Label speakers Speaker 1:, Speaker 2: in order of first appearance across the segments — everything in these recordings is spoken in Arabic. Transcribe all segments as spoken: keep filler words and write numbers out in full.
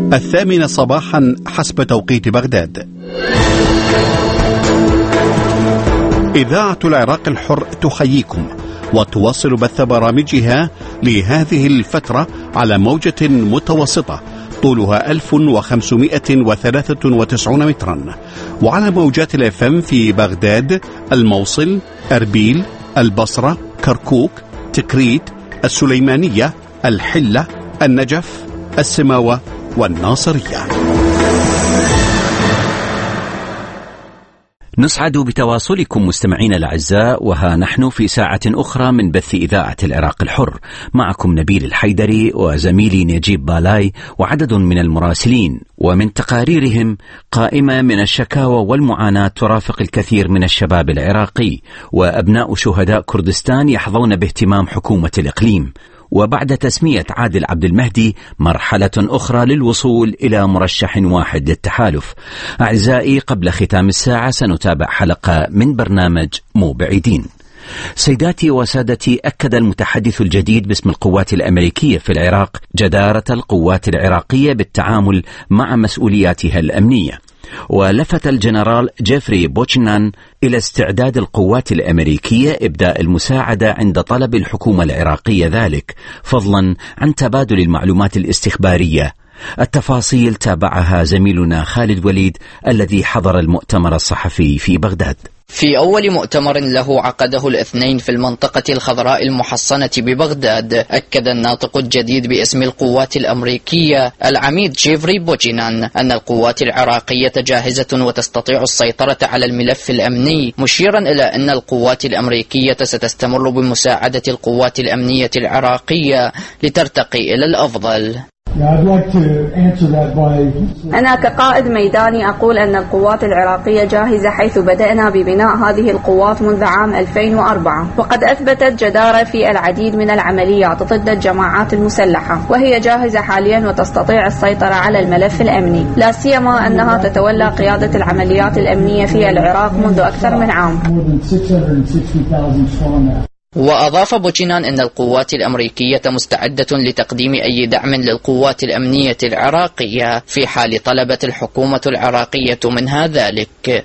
Speaker 1: الثامنة صباحا حسب توقيت بغداد. إذاعة العراق الحر تحييكم وتواصل بث برامجها لهذه الفترة على موجة متوسطة طولها ألف وخمسمائة وثلاثة وتسعين مترا، وعلى موجات الاف ام في بغداد، الموصل، أربيل، البصرة، كركوك، تكريت، السليمانية، الحلة، النجف، السماوة والناصرية.
Speaker 2: نسعد بتواصلكم مستمعين الأعزاء، وها نحن في ساعة أخرى من بث إذاعة العراق الحر. معكم نبيل الحيدري وزميلي نجيب بالاي وعدد من المراسلين، ومن تقاريرهم قائمة من الشكاوى والمعاناة ترافق الكثير من الشباب العراقي، وأبناء شهداء كردستان يحظون باهتمام حكومة الإقليم. وبعد تسمية عادل عبد المهدي مرحلة أخرى للوصول إلى مرشح واحد للتحالف. أعزائي، قبل ختام الساعة سنتابع حلقة من برنامج مو بعيدين. سيداتي وسادتي، أكد المتحدث الجديد باسم القوات الأمريكية في العراق جدارة القوات العراقية بالتعامل مع مسؤولياتها الأمنية، ولفت الجنرال جيفري بوتشنان إلى استعداد القوات الأمريكية إبداء المساعدة عند طلب الحكومة العراقية ذلك، فضلا عن تبادل المعلومات الاستخبارية. التفاصيل تابعها زميلنا خالد وليد الذي حضر المؤتمر الصحفي في بغداد.
Speaker 3: في أول مؤتمر له عقده الاثنين في المنطقة الخضراء المحصنة ببغداد، أكد الناطق الجديد باسم القوات الأمريكية العميد جيفري بوتشنان أن القوات العراقية جاهزة وتستطيع السيطرة على الملف الأمني، مشيرا إلى أن القوات الأمريكية ستستمر بمساعدة القوات الأمنية العراقية لترتقي إلى الأفضل.
Speaker 4: أنا كقائد ميداني أقول أن القوات العراقية جاهزة، حيث بدأنا ببناء هذه القوات منذ عام ألفين وأربعة، وقد أثبتت جدارة في العديد من العمليات ضد الجماعات المسلحة، وهي جاهزة حاليا وتستطيع السيطرة على الملف الأمني، لا سيما أنها تتولى قيادة العمليات الأمنية في العراق منذ أكثر من عام.
Speaker 3: وأضاف بوتشنان أن القوات الأمريكية مستعدة لتقديم أي دعم للقوات الأمنية العراقية في حال طلبت الحكومة العراقية منها ذلك.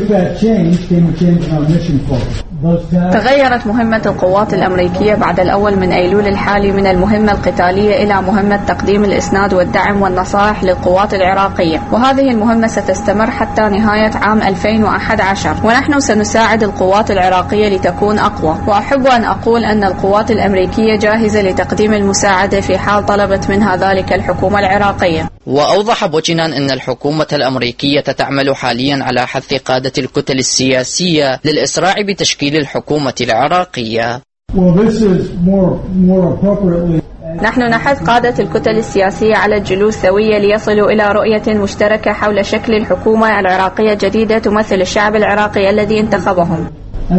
Speaker 4: تغيرت مهمة القوات الأمريكية بعد الأول من أيلول الحالي من المهمة القتالية إلى مهمة تقديم الإسناد والدعم والنصائح للقوات العراقية، وهذه المهمة ستستمر حتى نهاية عام ألفين وأحد عشر، ونحن سنساعد القوات العراقية لتكون أقوى. وأحب أن أقول أن القوات الأمريكية جاهزة لتقديم المساعدة في حال طلبت منها ذلك الحكومة العراقية.
Speaker 3: وأوضح بوتشنان أن الحكومة الأمريكية تعمل حاليا على حث قادة الكتل السياسية للإسراع بتشكيل الحكومة العراقية.
Speaker 4: نحن نحث قادة الكتل السياسية على الجلوس سوية ليصلوا إلى رؤية مشتركة حول شكل الحكومة العراقية الجديدة تمثل الشعب العراقي الذي انتخبهم.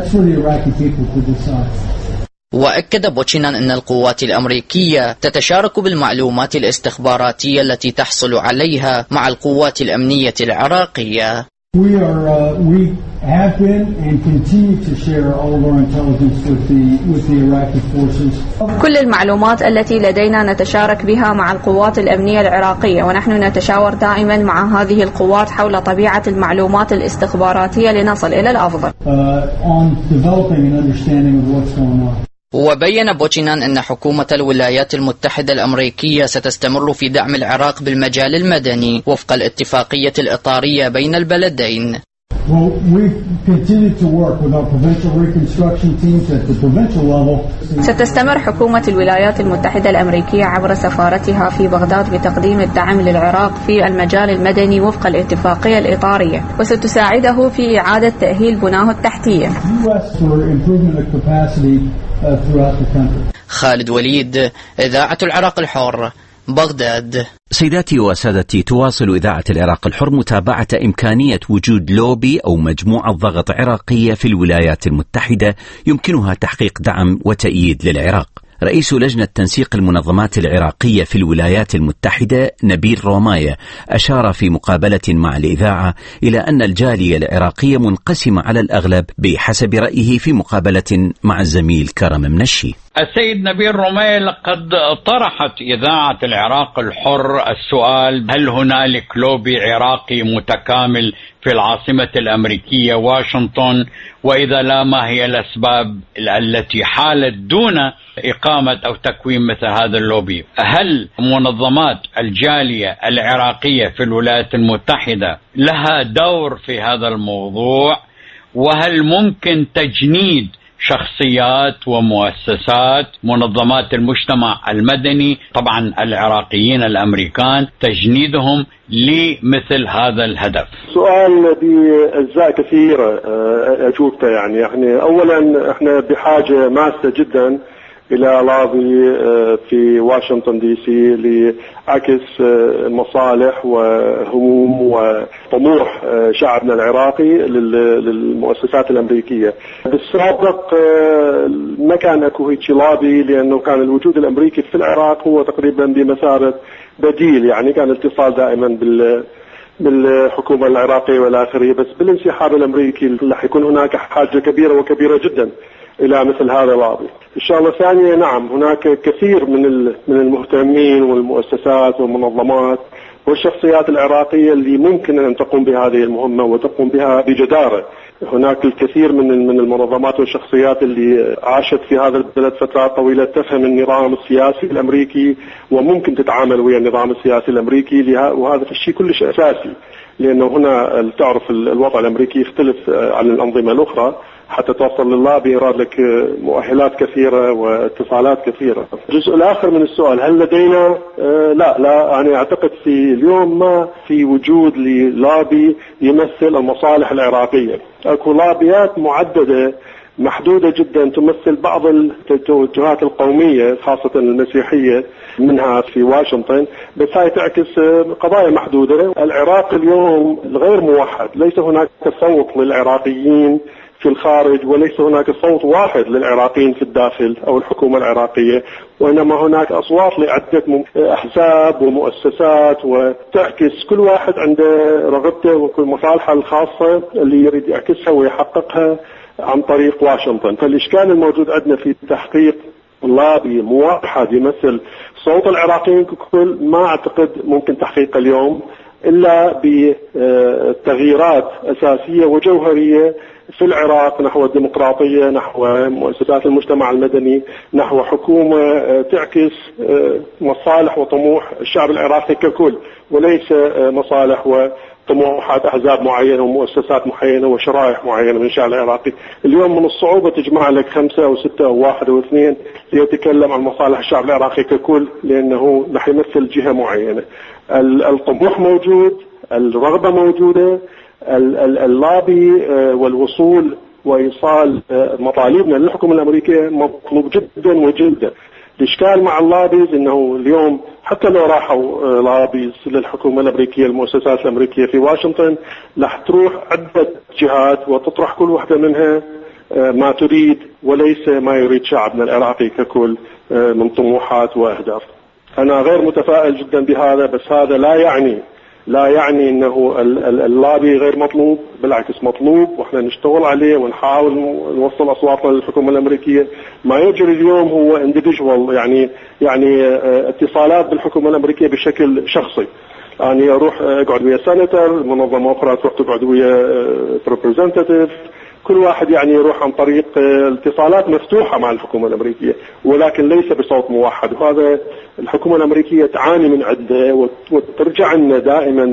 Speaker 3: وأكد بوتشنان أن القوات الأمريكية تتشارك بالمعلومات الاستخباراتية التي تحصل عليها مع القوات الأمنية العراقية.
Speaker 5: We are, uh, we have been and continue to share all of our intelligence with the, with the Iraqi forces.
Speaker 4: كل المعلومات التي لدينا نتشارك بها مع القوات الأمنية العراقية، ونحن نتشاور دائما مع هذه القوات حول طبيعة المعلومات الاستخباراتية لنصل إلى الأفضل.
Speaker 5: Uh, on developing an understanding of what's going on.
Speaker 3: وبين بوتشنان أن حكومة الولايات المتحدة الأمريكية ستستمر في دعم العراق بالمجال المدني وفق الاتفاقية الإطارية بين البلدين.
Speaker 4: ستستمر حكومة الولايات المتحدة الأمريكية عبر سفارتها في بغداد بتقديم الدعم للعراق في المجال المدني وفق الاتفاقية الإطارية، وستساعده في إعادة تأهيل بناه التحتية.
Speaker 3: خالد وليد، إذاعة العراق الحر، بغداد.
Speaker 2: سيداتي وسادتي، تواصل إذاعة العراق الحر متابعة إمكانية وجود لوبي أو مجموعة ضغط عراقية في الولايات المتحدة يمكنها تحقيق دعم وتأييد للعراق. رئيس لجنة تنسيق المنظمات العراقية في الولايات المتحدة نبيل روماية أشار في مقابلة مع الإذاعة إلى أن الجالية العراقية منقسمة على الأغلب بحسب رأيه في مقابلة مع الزميل كرم منشي.
Speaker 6: السيد نبيل رميل، قد طرحت إذاعة العراق الحر السؤال: هل هنالك لوبي عراقي متكامل في العاصمة الأمريكية واشنطن؟ وإذا لا، ما هي الأسباب التي حالت دون إقامة أو تكوين مثل هذا اللوبي؟ هل منظمات الجالية العراقية في الولايات المتحدة لها دور في هذا الموضوع؟ وهل ممكن تجنيد شخصيات ومؤسسات منظمات المجتمع المدني، طبعا العراقيين الأمريكان، تجنيدهم لمثل هذا الهدف؟
Speaker 7: سؤال بأجزاء كثيرة أجوبته. يعني يعني أولا احنا بحاجة ماسة جدا إلى لابي في واشنطن دي سي لعكس مصالح وهموم وطموح شعبنا العراقي للمؤسسات الأمريكية. بالسابق ما كان أكو هيك لابي، لأنه كان الوجود الأمريكي في العراق هو تقريبا بمثابة بديل، يعني كان الاتصال دائما بال بالحكومة العراقية والآخرية. بس بالانسحاب الأمريكي رح يكون هناك حاجة كبيرة وكبيرة جدا إلى مثل هذا اللابي. الشغلة الثانية، نعم هناك كثير من من المهتمين والمؤسسات والمنظمات والشخصيات العراقية اللي ممكن أن تقوم بهذه المهمة وتقوم بها بجدارة. هناك الكثير من من المنظمات والشخصيات اللي عاشت في هذا البلد فترات طويلة، تفهم النظام السياسي الأمريكي وممكن تتعامل ويا النظام السياسي الأمريكي، وهذا الشيء كلش أساسي، لأنه هنا تعرف الوضع الأمريكي يختلف عن الأنظمة الأخرى. حتى توصل لللابي يراد لك مؤهلات كثيرة واتصالات كثيرة. الجزء الآخر من السؤال، هل لدينا آه لا لا أنا أعتقد في اليوم ما في وجود للابي يمثل المصالح العراقية. أكو لابيات معددة محدودة جدا تمثل بعض التوجهات القومية خاصة المسيحية منها في واشنطن، بس هاي تعكس قضايا محدودة. العراق اليوم غير موحد، ليس هناك صوت للعراقيين في الخارج، وليس هناك صوت واحد للعراقيين في الداخل أو الحكومة العراقية، وإنما هناك أصوات لعدة أحزاب ومؤسسات، وتعكس كل واحد عنده رغبته وكل مصالحه الخاصة اللي يريد يعكسها ويحققها عن طريق واشنطن. فالإشكال الموجود عندنا في تحقيق لابي موحد يمثل صوت العراقيين ككل، ما أعتقد ممكن تحقيقه اليوم إلا بتغييرات أساسية وجوهرية في العراق نحو الديمقراطية، نحو مؤسسات المجتمع المدني، نحو حكومة تعكس مصالح وطموح الشعب العراقي ككل، وليس مصالح وطموحات أحزاب معينة ومؤسسات معينة وشرائح معينة من الشعب العراقي. اليوم من الصعوبة تجمع لك خمسة أو ستة أو واحد أو اثنين ليتكلم عن مصالح الشعب العراقي ككل، لأنه رح يمثل جهة معينة. الطموح موجود، الرغبة موجودة، اللابي والوصول وإيصال مطالبنا للحكومة الأمريكية مطلوب جدا وجدا. الإشكال مع اللابيز إنه اليوم حتى لو راحوا لابيز للحكومة الأمريكية المؤسسات الأمريكية في واشنطن، رح تروح عدة جهات وتطرح كل واحدة منها ما تريد وليس ما يريد شعبنا العراقي ككل من طموحات وأهداف. أنا غير متفائل جدا بهذا، بس هذا لا يعني لا يعني انه اللابي غير مطلوب، بالعكس مطلوب، واحنا نشتغل عليه ونحاول نوصل اصواتنا للحكومة الامريكية. ما يجري اليوم هو individual، يعني يعني اتصالات بالحكومة الامريكية بشكل شخصي. يعني اروح اقعد ويا سيناتور، منظمة اخرى تروح تقعد ويا ريبريزنتيتيف، كل واحد يعني يروح عن طريق اتصالات مفتوحة مع الحكومة الأمريكية، ولكن ليس بصوت موحد. وهذا الحكومة الأمريكية تعاني من عدة، وترجع لنا دائما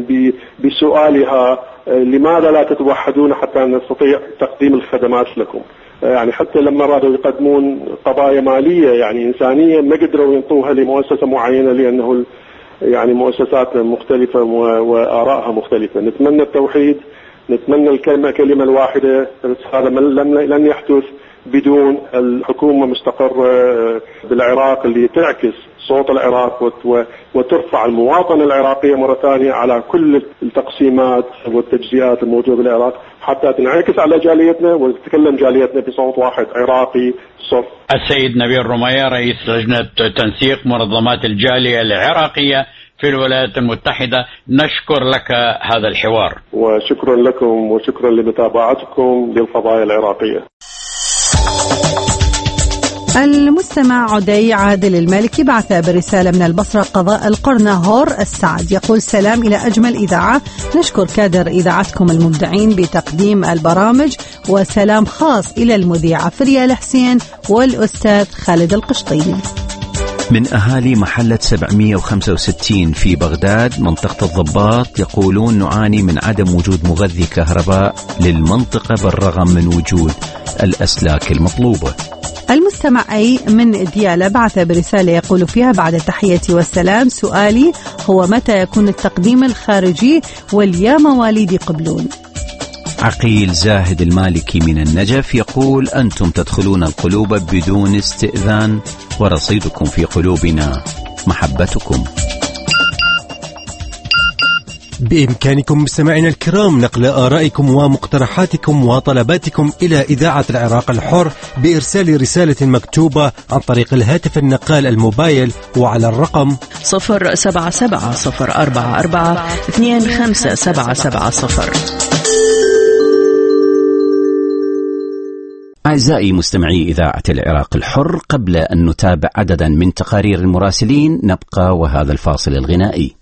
Speaker 7: بسؤالها لماذا لا تتوحدون حتى نستطيع تقديم الخدمات لكم. يعني حتى لما رادوا يقدمون قضايا مالية يعني إنسانية ما قدروا ينطوها لمؤسسة معينة، لأنه يعني مؤسسات مختلفة وآرائها مختلفة. نتمنى التوحيد، نتمنى الكلمة كلمة الواحدة، هذا لن يحدث بدون الحكومة مستقرة بالعراق اللي تعكس صوت العراق وترفع المواطنة العراقية مرة ثانية على كل التقسيمات والتجزئات الموجودة بالعراق، حتى تنعكس على جاليتنا وتتكلم جاليتنا بصوت واحد عراقي صف.
Speaker 6: السيد نبيل رميل، رئيس لجنة تنسيق منظمات الجالية العراقية في الولايات المتحدة، نشكر لك هذا الحوار.
Speaker 7: وشكرا لكم وشكرا لمتابعتكم للقضايا العراقية.
Speaker 8: المستمع عدي عادل المالكي بعث برسالة من البصرة قضاء القرن هور السعد، يقول: سلام إلى أجمل إذاعة، نشكر كادر إذاعتكم المبدعين بتقديم البرامج، وسلام خاص إلى المذيعة فريال حسين والأستاذ خالد القشطيني.
Speaker 2: من أهالي محلة سبعمئة وخمسة وستين في بغداد منطقة الضباط يقولون: نعاني من عدم وجود مغذي كهرباء للمنطقة بالرغم من وجود الأسلاك المطلوبة.
Speaker 8: المستمع أي من ديالى بعث برسالة يقول فيها: بعد التحية والسلام، سؤالي هو متى يكون التقديم الخارجي واليا مواليدي قبلون؟
Speaker 2: عقيل زاهد المالكي من النجف يقول: أنتم تدخلون القلوب بدون استئذان، ورصيدكم في قلوبنا محبتكم.
Speaker 9: بإمكانكم مستمعينا الكرام نقل آرائكم ومقترحاتكم وطلباتكم إلى إذاعة العراق الحر بإرسال رسالة مكتوبة عن طريق الهاتف النقال الموبايل وعلى الرقم
Speaker 10: صفر سبعة سبعة صفر أربعة أربعة اثنين خمسة سبعة سبعة صفر.
Speaker 2: أعزائي مستمعي إذاعة العراق الحر، قبل أن نتابع عددا من تقارير المراسلين نبقى وهذا الفاصل الغنائي.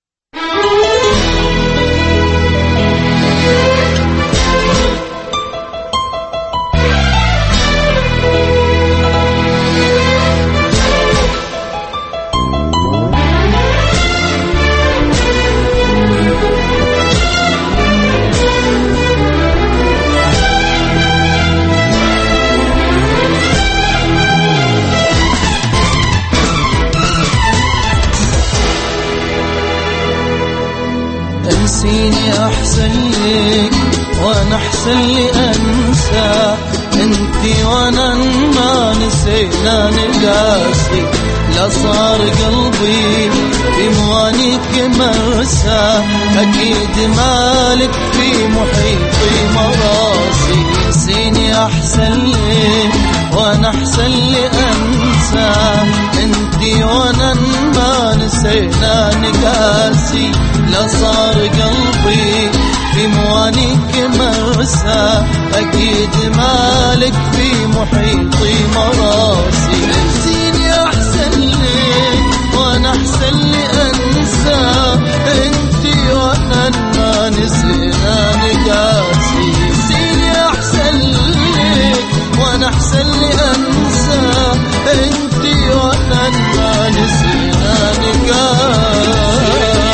Speaker 11: انسيني احسن لك وانا احسن لي انسى، انتي وانا ما نسينا نقاسي، لا صار قلبي بموانيك مرسى، اكيد مالك في محيطي مراسي. انسيني احسن لك وانا احسن لي انسى، انتي وانا ما نسينا نقاسي، لا صار قلبي في موانيك مرسى، أكيد مالك في محيطي مراسي. انسيني أحسن لك وأنا أحسن لي أنسى، انتي وأنا ما نسينا نقاسي. انسيني أحسن لك وأنا أحسن لي أنسى، انتي وأنا ما نسينا نقاسي.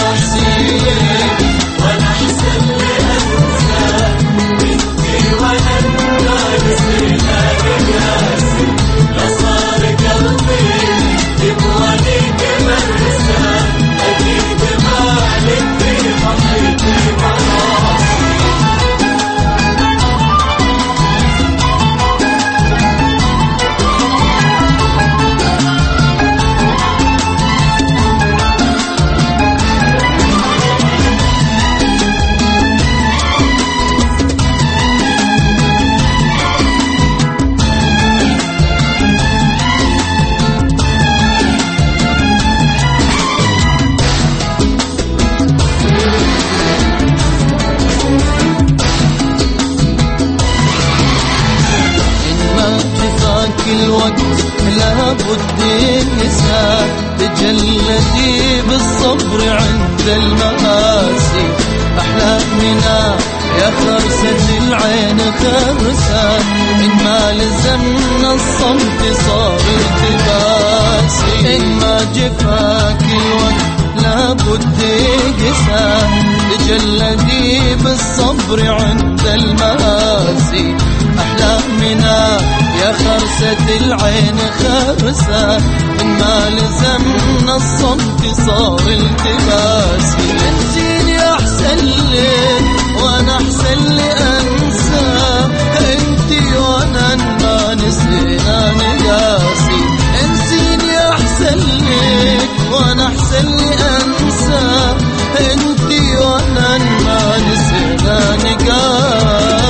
Speaker 11: تجلدي بالصبر عند المآسي، أحلامنا يا خرسة العين خرسة، إن ما لزمنا الصمت صار التباسي، إن ما جفاك الوقت لابد يقسى، تجلدي بالصبر عند المآسي، أحلامنا يا خرسة العين خرسة، إن ما لزمنا الصمت صار التباسي. انسيني أحسن لك وأنا أحسن لي أنسى، انتي وأنا ما نسينا نقاسي. انسيني أحسن لك وأنا أحسن لي أنسى، انتي وأنا ما نسينا نقاسي.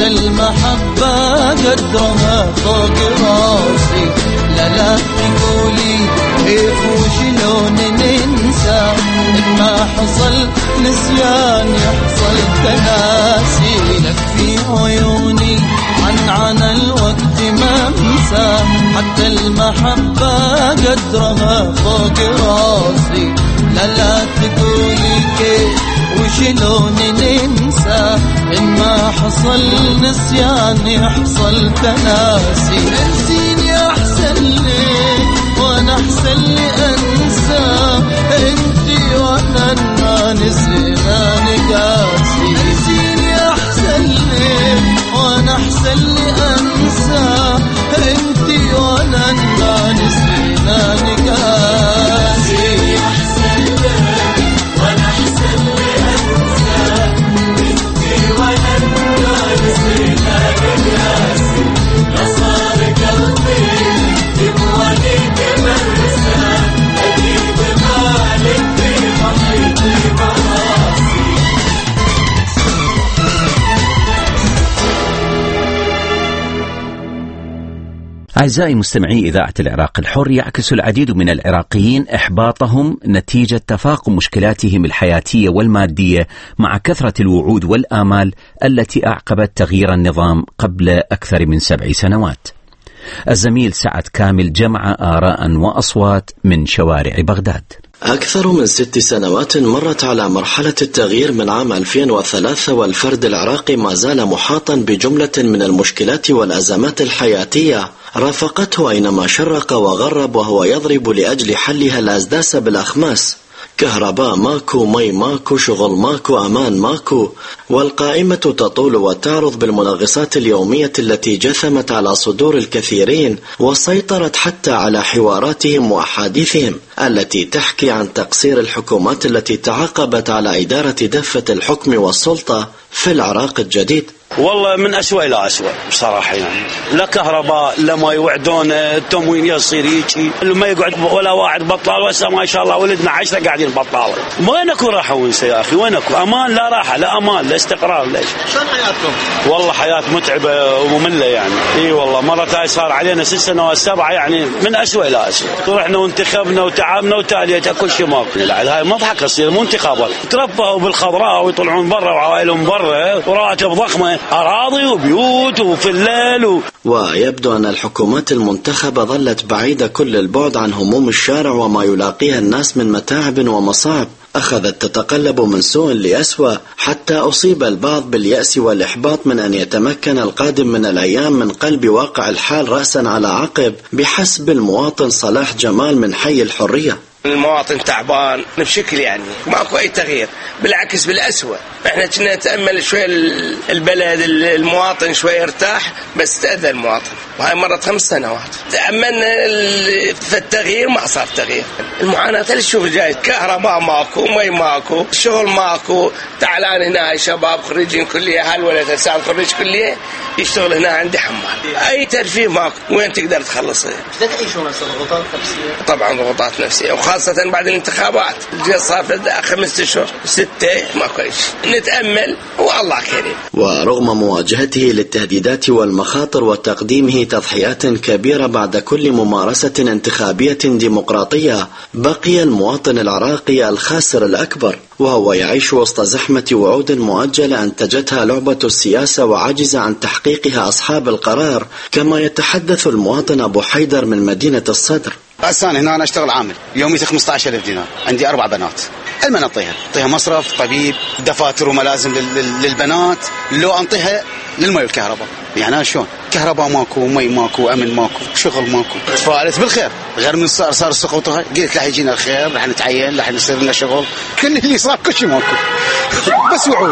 Speaker 11: المحبة قدرها فوق راسي. لا لا تقولي كيف وشلون ننسى، إن ما حصل نسيان يحصل تناسي. لك في عيوني عن عن الوقت ما انسى، حتى المحبة قدرها فوق راسي. لا لا تقولي كيف وشلون ننسى، إن ما حصل نسيان يحصل تناسي. انسيني أحسن لي وأنا أحسن لي أنسى، انتي وأنا ما نسينا نقاسي. انسيني أحسن لي وأنا أحسن لي أنسى، انتي وأنا ما نسينا نقاسي.
Speaker 2: أعزائي مستمعي إذاعة العراق الحر، يعكس العديد من العراقيين إحباطهم نتيجة تفاقم مشكلاتهم الحياتية والمادية مع كثرة الوعود والآمال التي أعقبت تغيير النظام قبل أكثر من سبع سنوات. الزميل سعد كامل جمع آراء وأصوات من شوارع بغداد.
Speaker 12: أكثر من ست سنوات مرت على مرحلة التغيير من عام ألفين وثلاثة، والفرد العراقي ما زال محاطا بجملة من المشكلات والأزمات الحياتية رافقته أينما شرق وغرب، وهو يضرب لأجل حلها الأسداس بالأخماس. كهرباء ماكو، مي ماكو، شغل ماكو، أمان ماكو، والقائمة تطول وتعرض بالمنغصات اليومية التي جثمت على صدور الكثيرين وسيطرت حتى على حواراتهم وأحاديثهم التي تحكي عن تقصير الحكومات التي تعاقبت على إدارة دفة الحكم والسلطة في العراق الجديد.
Speaker 13: والله من أسوأ إلى أسوأ بصراحة، يعني لا كهرباء لا ما يوعدون التموين يصير هيجي، ما يقعد ولا واحد بطال. وهسه ما شاء الله ولدنا عشرة قاعدين بطالة. وين اكو راحة وانسى يا أخي؟ وين اكو أمان؟ لا راحة لا أمان لا استقرار. ليش؟ شلون حياتكم؟ والله حياة متعبة ومملة يعني. إيه والله مرة هاي صار علينا ست سنوات سبعة، يعني من أسوأ إلى أسوأ. رحنا وانتخبنا وتعبنا وتاليت كل شيء ماكو. هاي مضحكة تصير مو انتخابات. تربوا بالخضراء ويطلعون برا وعوائلهم برا وراتب ضخمة، أراضي وبيوت وفلال و...
Speaker 12: ويبدو أن الحكومات المنتخبة ظلت بعيدة كل البعد عن هموم الشارع وما يلاقيها الناس من متاعب ومصاعب. أخذت تتقلب من سوء لأسوأ حتى أصيب البعض باليأس والإحباط من أن يتمكن القادم من الأيام من قلب واقع الحال رأسا على عقب، بحسب المواطن صلاح جمال من حي الحرية.
Speaker 14: المواطن تعبان بشكل، يعني ماكو أي تغيير، بالعكس بالأسوأ. احنا كنا نتأمل شوي البلد المواطن شوي ارتاح، بس تأذى المواطن، وهاي مرت خمس سنوات. تأملنا في التغيير ما صار تغيير. المعاناة اللي تشوف جاي، كهرباء ماكو، مي ماكو، شغل ماكو. تعالان هنا شباب خريجين كلية، هالولد هسه خريج كلية يشتغل هنا عندي حمال. أي ترفيه ماكو، وين تقدر تخلصه؟
Speaker 15: بدك تعيشون ضغوطات نفسية؟
Speaker 14: طبعا ضغوطات نفسية، خاصة بعد الانتخابات. صار خمسة أشهر ستة ماكو شيء. نتأمل والله كريم.
Speaker 12: ورغم مواجهته للتهديدات والمخاطر وتقديمه تضحيات كبيرة بعد كل ممارسة انتخابية ديمقراطية، بقي المواطن العراقي الخاسر الأكبر، وهو يعيش وسط زحمة وعود مؤجلة أنتجتها لعبة السياسة وعجز عن تحقيقها أصحاب القرار، كما يتحدث المواطن أبو حيدر من مدينة الصدر.
Speaker 16: أنا هنا أنا أشتغل عامل، يوميتي خمسة عشر ألف دينار، عندي أربع بنات. المن أنطيها؟ أنطيها مصرف، طبيب، دفاتر وملازم للبنات، لو أنطيها للمي والكهرباء. يعني أنا شلون؟ كهرباء ماكو، مي ماكو، أمن ماكو، شغل ماكو. تفائلت بالخير، غير من صار صار السقوط. قلت راح يجينا الخير، راح نتعين، راح يصير لنا شغل. كل اللي صار كل شيء ماكو، بس وعود.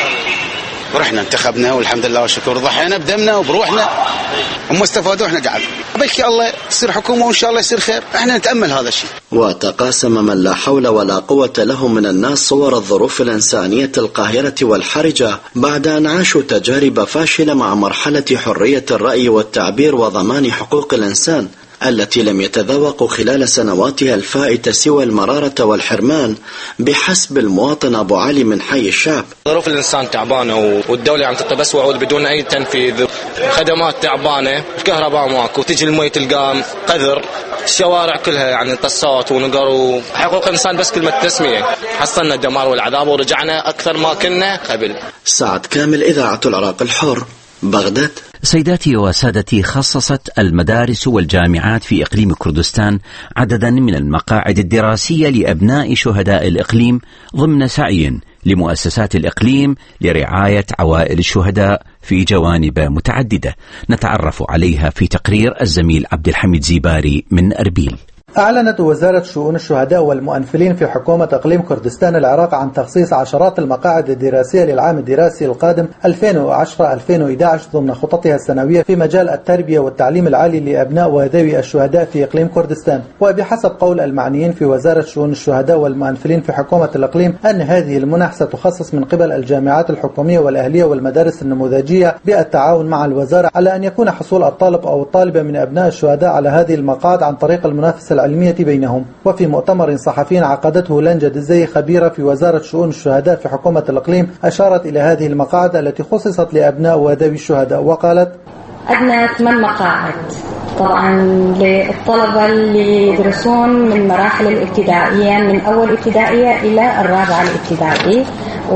Speaker 16: ورحنا انتخبنا والحمد لله والشكر، ضحينا بدمنا وبروحنا، هم استفادوا احنا قاعد. بلكي الله يصير حكومة وان شاء الله يصير خير، احنا نتأمل هذا الشيء.
Speaker 12: وتقاسم من لا حول ولا قوة له من الناس صور الظروف الإنسانية القاهرة والحرجة بعد أن عاشوا تجارب فاشلة مع مرحلة حرية الرأي والتعبير وضمان حقوق الإنسان. التي لم يتذوقوا خلال سنواتها الفائتة سوى المرارة والحرمان بحسب المواطن أبو علي من حي الشعب.
Speaker 17: ظروف الإنسان تعبانة والدولة عم تقتبس وعود بدون أي تنفيذ، خدمات تعبانة، الكهرباء ماكو، تجي المي تلقى قذر، الشوارع كلها يعني طسات ونقر، وحقوق الإنسان بس كلمة تسمية. حصلنا الدمار والعذاب ورجعنا أكثر ما كنا قبل.
Speaker 12: سعد كامل، إذاعة العراق الحر، بغداد.
Speaker 2: سيداتي وسادتي، خصصت المدارس والجامعات في إقليم كردستان عددا من المقاعد الدراسية لأبناء شهداء الإقليم ضمن سعي لمؤسسات الإقليم لرعاية عوائل الشهداء في جوانب متعددة نتعرف عليها في تقرير الزميل عبد الحميد زيباري من أربيل.
Speaker 18: أعلنت وزارة شؤون الشهداء والمؤنفلين في حكومة إقليم كردستان العراق عن تخصيص عشرات المقاعد الدراسية للعام الدراسي القادم ألفين وعشرة ألفين وأحد عشر ضمن خططها السنوية في مجال التربية والتعليم العالي لأبناء وذوي الشهداء في إقليم كردستان. وبحسب قول المعنيين في وزارة شؤون الشهداء والمؤنفلين في حكومة الإقليم أن هذه المنح ستخصص من قبل الجامعات الحكومية والأهلية والمدارس النموذجية بالتعاون مع الوزارة، على أن يكون حصول الطالب أو الطالبة من أبناء الشهداء على هذه المقاعد عن طريق المنافسة العلمية بينهم. وفي مؤتمر صحفي عقدته لنجا دزي خبيرة في وزارة شؤون الشهداء في حكومة الإقليم أشارت إلى هذه المقاعد التي خصصت لأبناء وذوي الشهداء وقالت:
Speaker 19: عندنا ثمان مقاعد طبعا للطلبة اللي يدرسون من مراحل الابتدائية من أول ابتدائية إلى الرابعة الابتدائي،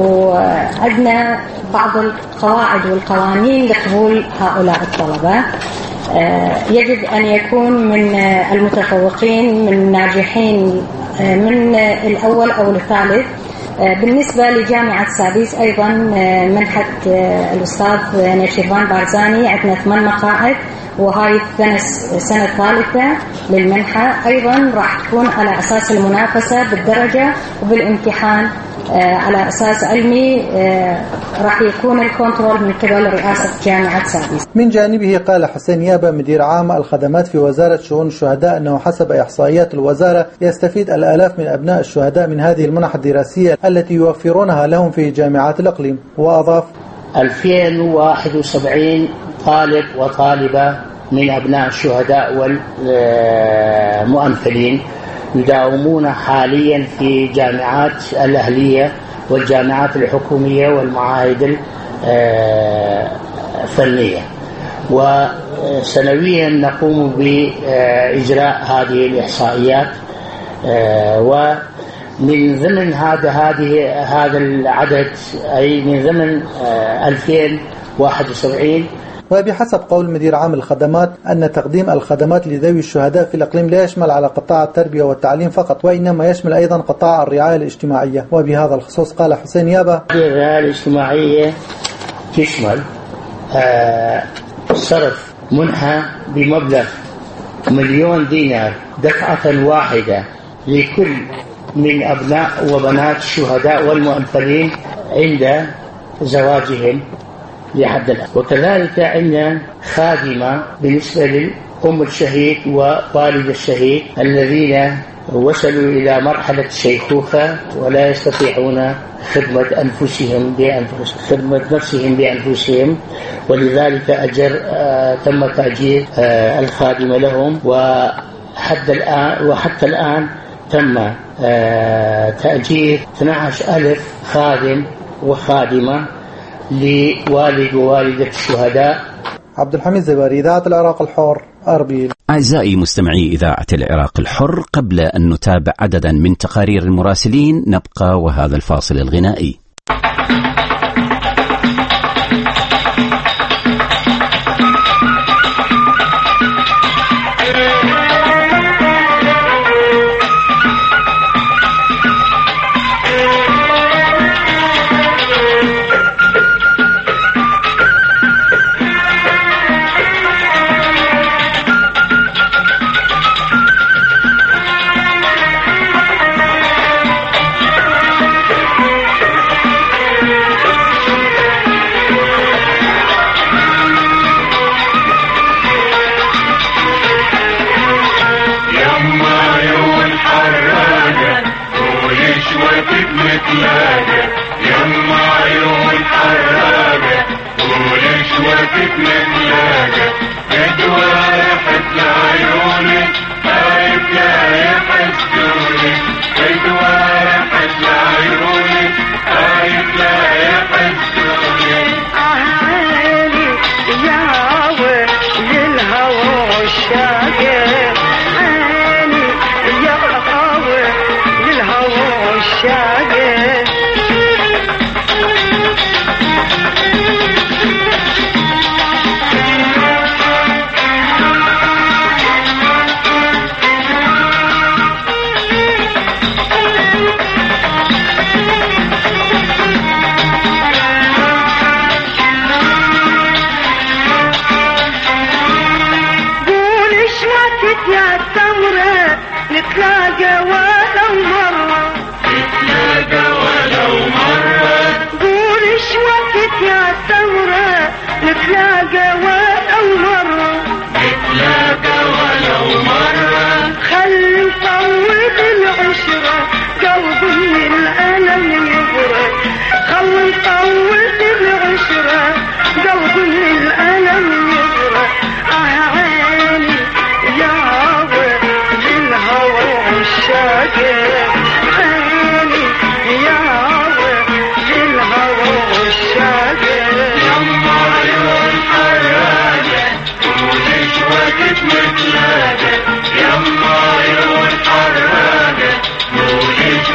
Speaker 19: وعندنا بعض القواعد والقوانين لقبول هؤلاء الطلبة. يجب أن يكون من المتفوقين من الناجحين من الأول أو الثالث. بالنسبة لجامعة ساديس أيضا منحة الأستاذ نشيفان بارزاني عندنا ثمان مقاعد، وهاي السنة الثالثة للمنحة. أيضا راح تكون على أساس المنافسة بالدرجة وبالامتحان على أساس علمي، راح يكون الكنترول من قبل رئاسة جامعة ساديس.
Speaker 18: من جانبه قال حسين يابا مدير عام الخدمات في وزارة شؤون الشهداء أنه حسب إحصائيات الوزارة يستفيد الآلاف من أبناء الشهداء من هذه المنح الدراسية التي يوفرونها لهم في جامعات الإقليم. وأضاف:
Speaker 20: ألفين وواحد وسبعين طالب وطالبة من أبناء الشهداء والمؤنفلين يداومون حاليا في جامعات الأهلية والجامعات الحكومية والمعاهد الفنية، وسنويا نقوم بإجراء هذه الإحصائيات. ومن ضمن هذا هذه هذا العدد أي من ضمن ألفين وواحد وسبعين.
Speaker 18: وبحسب قول مدير عام الخدمات أن تقديم الخدمات لذوي الشهداء في الإقليم لا يشمل على قطاع التربية والتعليم فقط، وإنما يشمل أيضا قطاع الرعاية الاجتماعية. وبهذا الخصوص قال حسين يابا:
Speaker 20: الرعاية الاجتماعية تشمل آه صرف منحة بمبلغ مليون دينار دفعة واحدة لكل من أبناء وبنات الشهداء والمؤنفلين عند زواجهم لحد الآن. وكذلك عندنا خادمة بالنسبة لأم الشهيد ووالد الشهيد الذين وصلوا إلى مرحلة الشيخوخة ولا يستطيعون خدمة أنفسهم بأنفسهم خدمة نفسهم بأنفسهم، ولذلك أجر آه تم تأجير آه الخادمة لهم. وحتى الآن وحتى الآن تم آه تأجير اثني عشر ألف خادم وخادمة لوالد ووالدة الشهداء.
Speaker 18: عبد الحميد زيباري، إذاعة العراق الحر، أربيل.
Speaker 2: أعزائي مستمعي إذاعة العراق الحر، قبل أن نتابع عددا من تقارير المراسلين نبقى وهذا الفاصل الغنائي.
Speaker 21: وتتمتلاقى ادوى ريحة العيون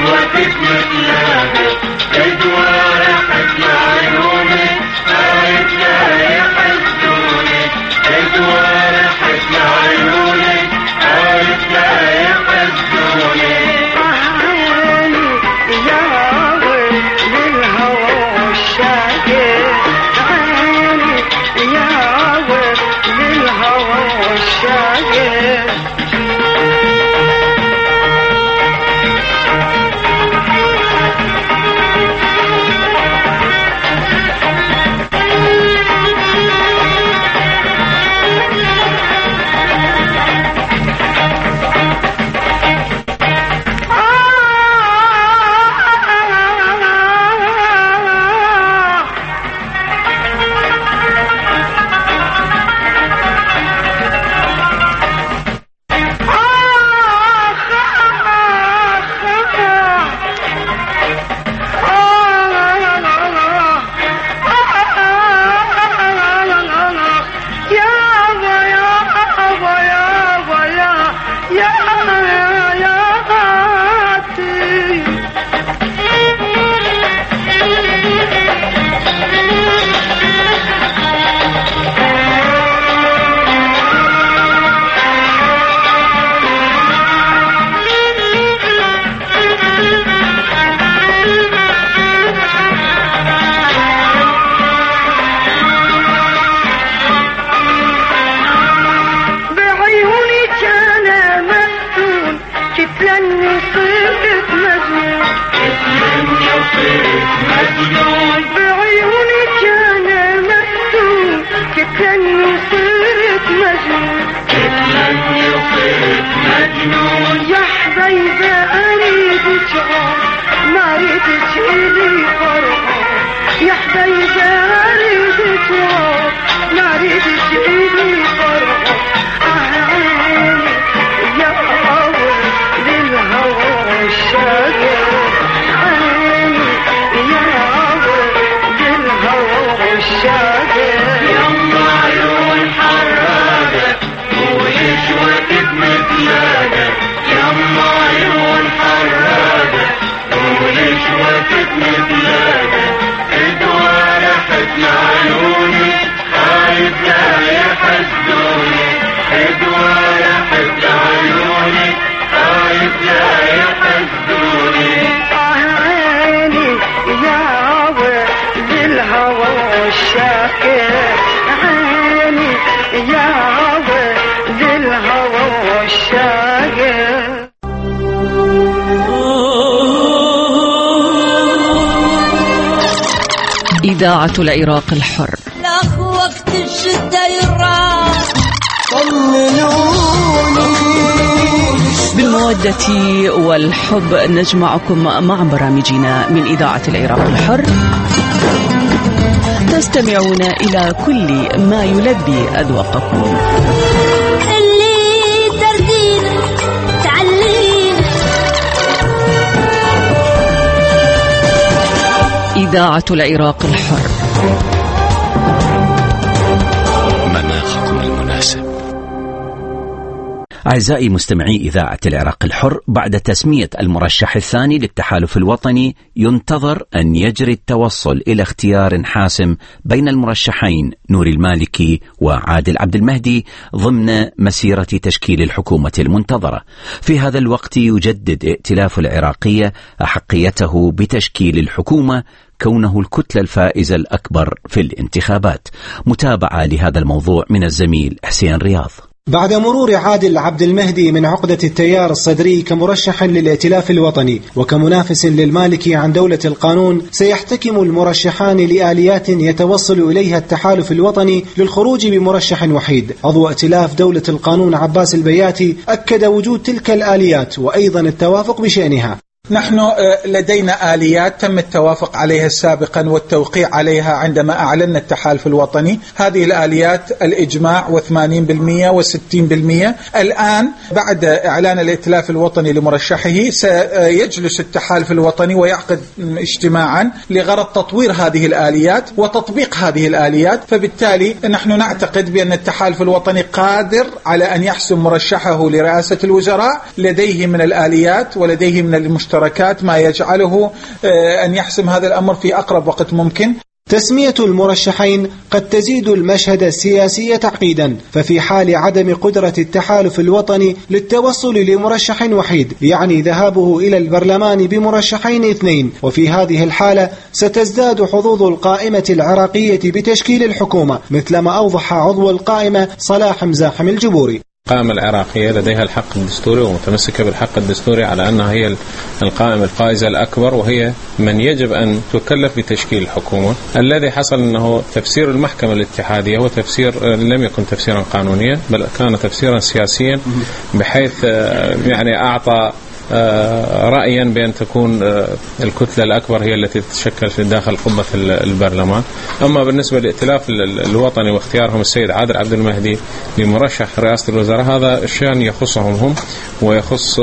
Speaker 11: وقت متلاقي ادوار حتى عيوني خايف لا يحسدوني ادوار حتى عيوني خايف لا يحسدوني عيني يا ويل للهوى والشاقي عيني يا ويل للهوى والشاقي
Speaker 10: إذاعة العراق الحر.
Speaker 11: لاخ وقت الشدة يراح طمنوني.
Speaker 10: بالمودة والحب نجمعكم مع برامجنا من إذاعة العراق الحر. تستمعون إلى كل ما يلبي أذواقكم.
Speaker 11: اللي تردين تعلين.
Speaker 10: إذاعة العراق الحر.
Speaker 2: مناخكم المناسب. أعزائي مستمعي إذاعة العراق الحر، بعد تسمية المرشح الثاني للتحالف الوطني ينتظر أن يجري التوصل إلى اختيار حاسم بين المرشحين نور المالكي وعادل عبد المهدي ضمن مسيرة تشكيل الحكومة المنتظرة. في هذا الوقت يجدد ائتلاف العراقية أحقيته بتشكيل الحكومة كونه الكتلة الفائزة الأكبر في الانتخابات. متابعة لهذا الموضوع من الزميل حسين رياض.
Speaker 21: بعد مرور عادل عبد المهدي من عقدة التيار الصدري كمرشح للائتلاف الوطني وكمنافس للمالكي عن دولة القانون، سيحتكم المرشحان لآليات يتوصل إليها التحالف الوطني للخروج بمرشح وحيد. عضو ائتلاف دولة القانون عباس البياتي أكد وجود تلك الآليات وأيضا التوافق بشأنها.
Speaker 22: نحن لدينا آليات تم التوافق عليها سابقا والتوقيع عليها عندما أعلن التحالف الوطني. هذه الآليات الإجماع وثمانين بالمئة وستين بالمئة. الآن بعد إعلان الائتلاف الوطني لمرشحه سيجلس التحالف الوطني ويعقد اجتماعا لغرض تطوير هذه الآليات وتطبيق هذه الآليات. فبالتالي نحن نعتقد بأن التحالف الوطني قادر على أن يحسم مرشحه لرئاسة الوزراء، لديه من الآليات ولديه من المجتمع المشتركات، ما يجعله أن يحسم هذا الأمر في أقرب وقت ممكن.
Speaker 21: تسمية المرشحين قد تزيد المشهد السياسي تعقيدا، ففي حال عدم قدرة التحالف الوطني للتوصل لمرشح وحيد يعني ذهابه إلى البرلمان بمرشحين اثنين، وفي هذه الحالة ستزداد حظوظ القائمة العراقية بتشكيل الحكومة، مثلما أوضح عضو القائمة صلاح مزاحم الجبوري.
Speaker 1: القائمة العراقية لديها الحق الدستوري ومتمسكة بالحق الدستوري على أنها هي القائمة الفائزة الأكبر، وهي من يجب أن تكلف بتشكيل الحكومة. الذي حصل أنه تفسير المحكمة الاتحادية هو تفسير لم يكن تفسيرا قانونيا، بل كان تفسيرا سياسيا، بحيث يعني أعطى رأيا بأن تكون الكتلة الأكبر هي التي تتشكل في داخل قبة البرلمان. أما بالنسبة للائتلاف الوطني واختيارهم السيد عادل عبد المهدي لمرشح رئاسة الوزراء، هذا الشأن يخصهم هم ويخص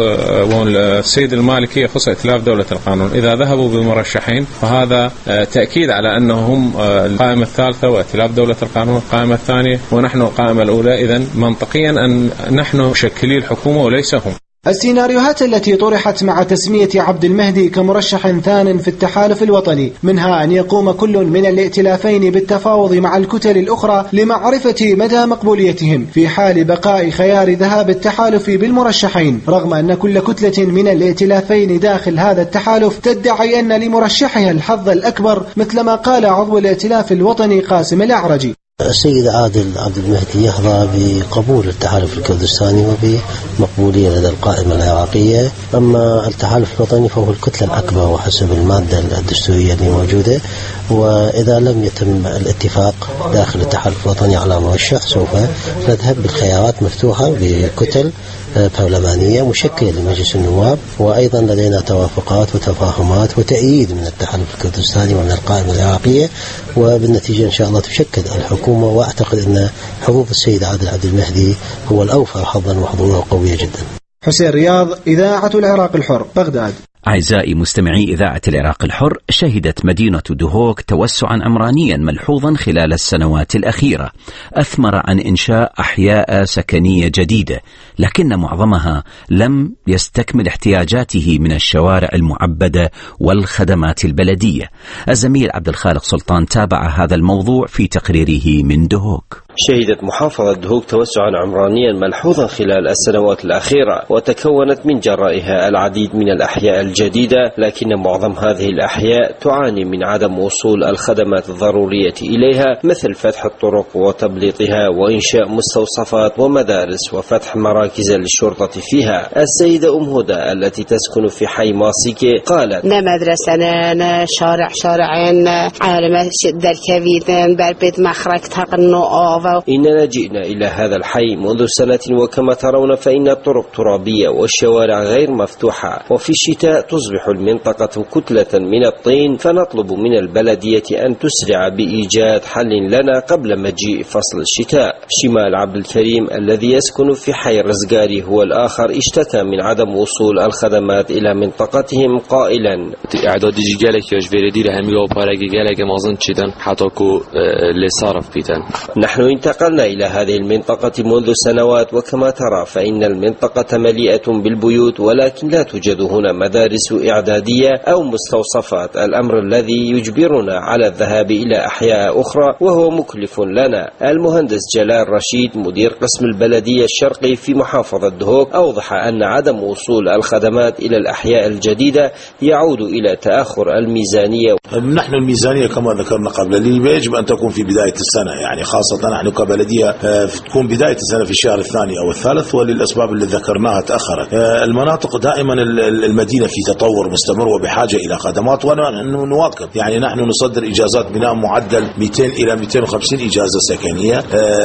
Speaker 1: السيد المالكي، يخص ائتلاف دولة القانون. إذا ذهبوا بمرشحين فهذا تأكيد على أنهم القائمة الثالثة وائتلاف دولة القانون القائمة الثانية ونحن القائمة الأولى. إذن منطقيا أن نحن مشكلي الحكومة وليس هم.
Speaker 21: السيناريوهات التي طرحت مع تسمية عبد المهدي كمرشح ثان في التحالف الوطني منها أن يقوم كل من الائتلافين بالتفاوض مع الكتل الأخرى لمعرفة مدى مقبوليتهم في حال بقاء خيار ذهاب التحالف بالمرشحين، رغم أن كل كتلة من الائتلافين داخل هذا التحالف تدعي أن لمرشحها الحظ الأكبر، مثلما قال عضو الائتلاف الوطني قاسم الأعرجي.
Speaker 5: السيد عادل عبد المهدي يحظى بقبول التحالف الكردستاني وبمقبولية لدى القائمة العراقية، أما التحالف الوطني فهو الكتلة الأكبر وحسب المادة الدستورية اللي موجودة، وإذا لم يتم الاتفاق داخل التحالف الوطني على مرشح سوف نذهب بالخيارات مفتوحة بكتل برلمانية مشكلة لمجلس النواب، وأيضا لدينا توافقات وتفاهمات وتأييد من التحالف الكردستاني ومن القائمة العراقية، وبالنتيجة إن شاء الله تشكل الحكومة. وأعتقد أن حظوظ السيد عادل عبد المهدي هو الأوفر حظا وحظوظه قوية جدا.
Speaker 21: حسين رياض، إذاعة العراق الحر، بغداد.
Speaker 2: أعزائي مستمعي إذاعة العراق الحر، شهدت مدينة دهوك توسعا عمرانيا ملحوظا خلال السنوات الأخيرة، أثمر عن إنشاء أحياء سكنية جديدة، لكن معظمها لم يستكمل احتياجاته من الشوارع المعبدة والخدمات البلدية. الزميل عبد الخالق سلطان تابع هذا الموضوع في تقريره من دهوك.
Speaker 23: شهدت محافظة دهوك توسعا عمرانيا ملحوظا خلال السنوات الأخيرة، وتكونت من جرائها العديد من الأحياء الجديدة، لكن معظم هذه الأحياء تعاني من عدم وصول الخدمات الضرورية إليها، مثل فتح الطرق وتبليطها وإنشاء مستوصفات ومدارس وفتح مراكز للشرطة فيها. السيدة أم هدى التي تسكن في حي ماسيكي قالت:
Speaker 24: نا مدرسة نا شارع شارعين عالم شدة الكبيدين بربيت مخرج تقنو.
Speaker 23: إننا جئنا إلى هذا الحي منذ سنة، وكما ترون فإن الطرق ترابية والشوارع غير مفتوحة، وفي الشتاء تصبح المنطقة كتلة من الطين، فنطلب من البلدية أن تسرع بإيجاد حل لنا قبل مجيء فصل الشتاء. شمال عبد الكريم الذي يسكن في حي رزقاري هو الآخر اشتكى من عدم وصول الخدمات إلى منطقتهم قائلا:
Speaker 25: اعداد جالك ياش فيردي لهم يو بارك جالك مازن تشيدن حتى كو لصرف بيتن.
Speaker 23: نحن انتقلنا إلى هذه المنطقة منذ سنوات، وكما ترى فإن المنطقة مليئة بالبيوت، ولكن لا توجد هنا مدارس إعدادية أو مستوصفات، الأمر الذي يجبرنا على الذهاب إلى أحياء أخرى وهو مكلف لنا. المهندس جلال رشيد مدير قسم البلدية الشرقي في محافظة دهوك أوضح أن عدم وصول الخدمات إلى الأحياء الجديدة يعود إلى تأخر الميزانية.
Speaker 26: نحن الميزانية كما ذكرنا قبل لي يجب أن تكون في بداية السنة، يعني خاصة نحن كبلدية تكون بداية السنة في الشهر الثاني أو الثالث، وللأسباب اللي ذكرناها تأخرت. المناطق دائما المدينة في تطور مستمر وبحاجة إلى خدمات، ونحن نواكب، يعني نحن نصدر إجازات بناء معدل مئتين إلى مئتين وخمسين إجازة سكنية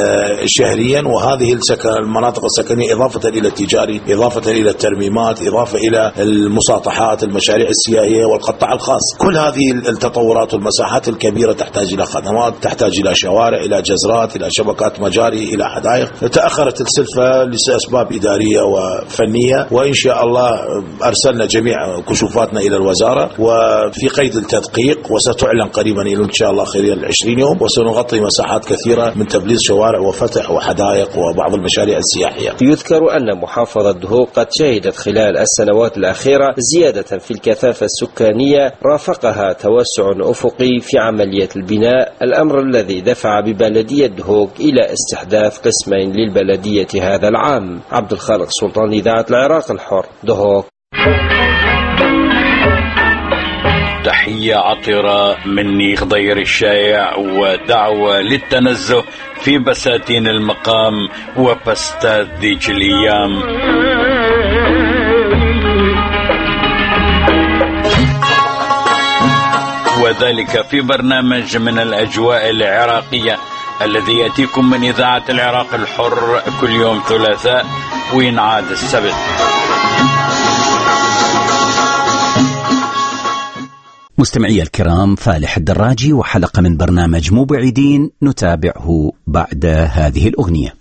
Speaker 26: شهريا، وهذه المناطق السكنية إضافة إلى التجاري، إضافة إلى الترميمات، إضافة إلى المساطحات، المشاريع السياحية والقطاع الخاص. كل هذه التطورات والمساحات الكبيرة تحتاج إلى خدمات، تحتاج إلى شوارع، إلى جزرات، إلى شبكات مجاري إلى حدائق. تأخرت السلفة لأسباب إدارية وفنية، وإن شاء الله أرسلنا جميع كشوفاتنا إلى الوزارة وفي قيد التدقيق، وستعلن قريبا إن شاء الله خلال عشرين يوم، وسنغطي مساحات كثيرة من تبليز شوارع وفتح وحدائق وبعض المشاريع السياحية.
Speaker 23: يذكر أن محافظة دهوك قد شهدت خلال السنوات الأخيرة زيادة في الكثافة السكانية رافقها توسع أفقي في عملية البناء، الأمر الذي دفع ببلدية دهوك إلى استحداث قسمين للبلدية هذا العام. عبد الخالق سلطان، إذاعة العراق الحر، دهوك.
Speaker 3: تحية عطرة مني غضير الشايع، ودعوة للتنزه في بساتين المقام وبستات ذيك الأيام. وذلك في برنامج من الأجواء العراقية الذي يأتيكم من إذاعة العراق الحر كل يوم ثلاثاء وينعاد السبت.
Speaker 2: مستمعي الكرام، فالح الدراجي وحلقة من برنامج مو بعيدين نتابعه بعد هذه الأغنية.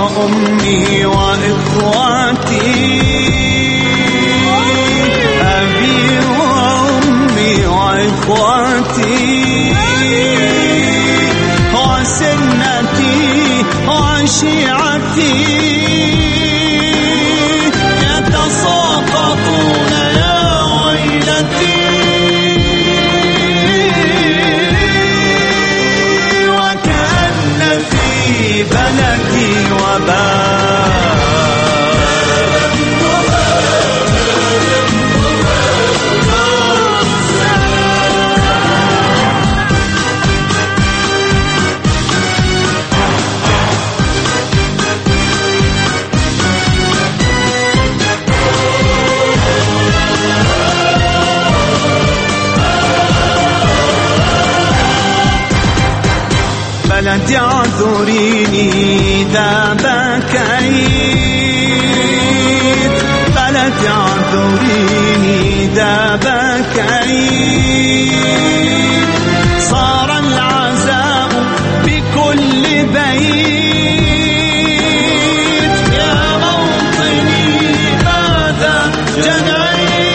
Speaker 11: وأمي وإخواتي أبي وأمي وإخواتي وسنتي وشيعتي يتساقطون يا ويلتي وكأن في بلدي وباء بلدي اعذريني إذا بكيت بلدي اعذريني إذا بكيت صار العزاء بكل بيت يا موطني ماذا جنيت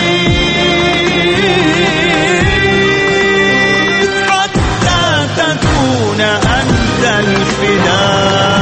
Speaker 11: حتى تكون أنت الفداء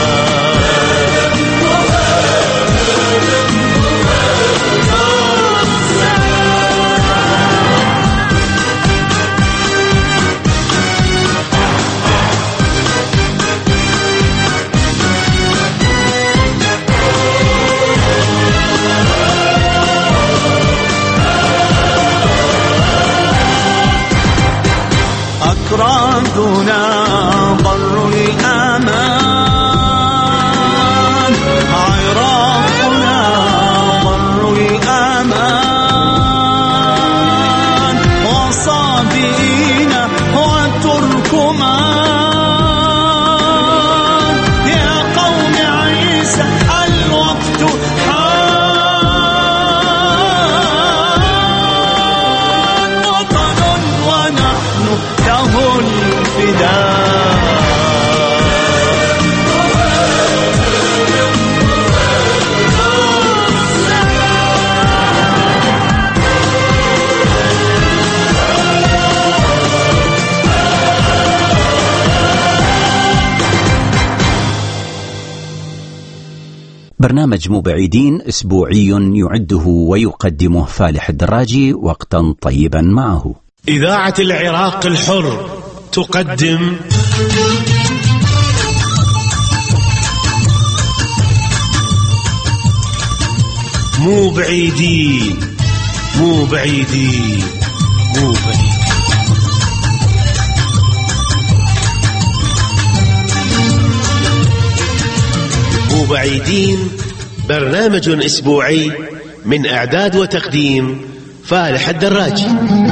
Speaker 11: أكرادنا بر الأمان عراقنا بر الأمان وصابئين وتركمان يا قوم عيسى الوقت حان وطن ونحن له الفداء
Speaker 2: برنامج مو بعيدين أسبوعي يعده ويقدمه فالح الدراجي. وقتا طيبا معه.
Speaker 4: إذاعة العراق الحر تقدم مو بعيدين مو بعيدين مو بعيدين. مو بعيدين برنامج أسبوعي من إعداد وتقديم فالح الدراجي.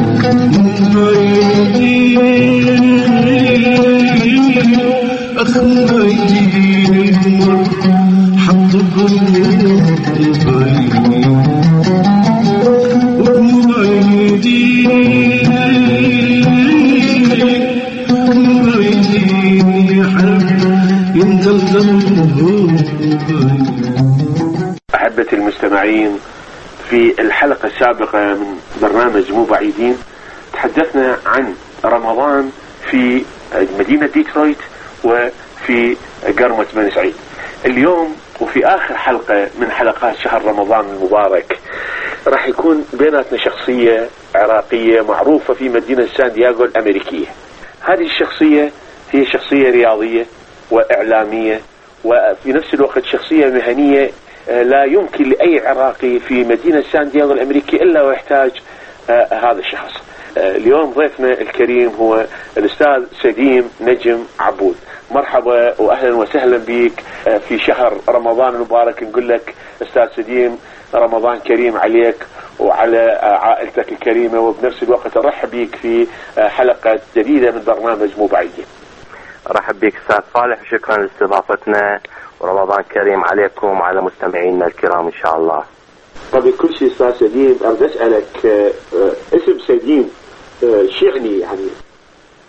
Speaker 6: أحبتي المستمعين، في الحلقة السابقة من برنامج مو بعيدين تحدثنا عن رمضان في مدينة ديترويت وفي قرمة بني سعيد. اليوم وفي آخر حلقة من حلقات شهر رمضان المبارك راح يكون بيناتنا شخصية عراقية معروفة في مدينة سان دياغو الأمريكية. هذه الشخصية هي شخصية رياضية وإعلامية وفي نفس الوقت شخصية مهنية لا يمكن لأي عراقي في مدينة سان دياغو الأمريكية إلا ويحتاج آه هذا الشخص. آه اليوم ضيفنا الكريم هو الأستاذ سديم نجم عبود. مرحبا وأهلا وسهلا بك آه في شهر رمضان المبارك. نقول لك أستاذ سديم رمضان كريم عليك وعلى آه عائلتك الكريمة، وبنفس الوقت أرحب بك في آه حلقة جديدة من برنامج مو بعيدين.
Speaker 7: أرحب بك أستاذ صالح، وشكرا لاستضافتنا، ورمضان كريم عليكم وعلى مستمعينا الكرام إن شاء الله.
Speaker 6: طبعا كل شيء أستاذ سديم أريد أسألك آه اسم سديم آه شعني يعني؟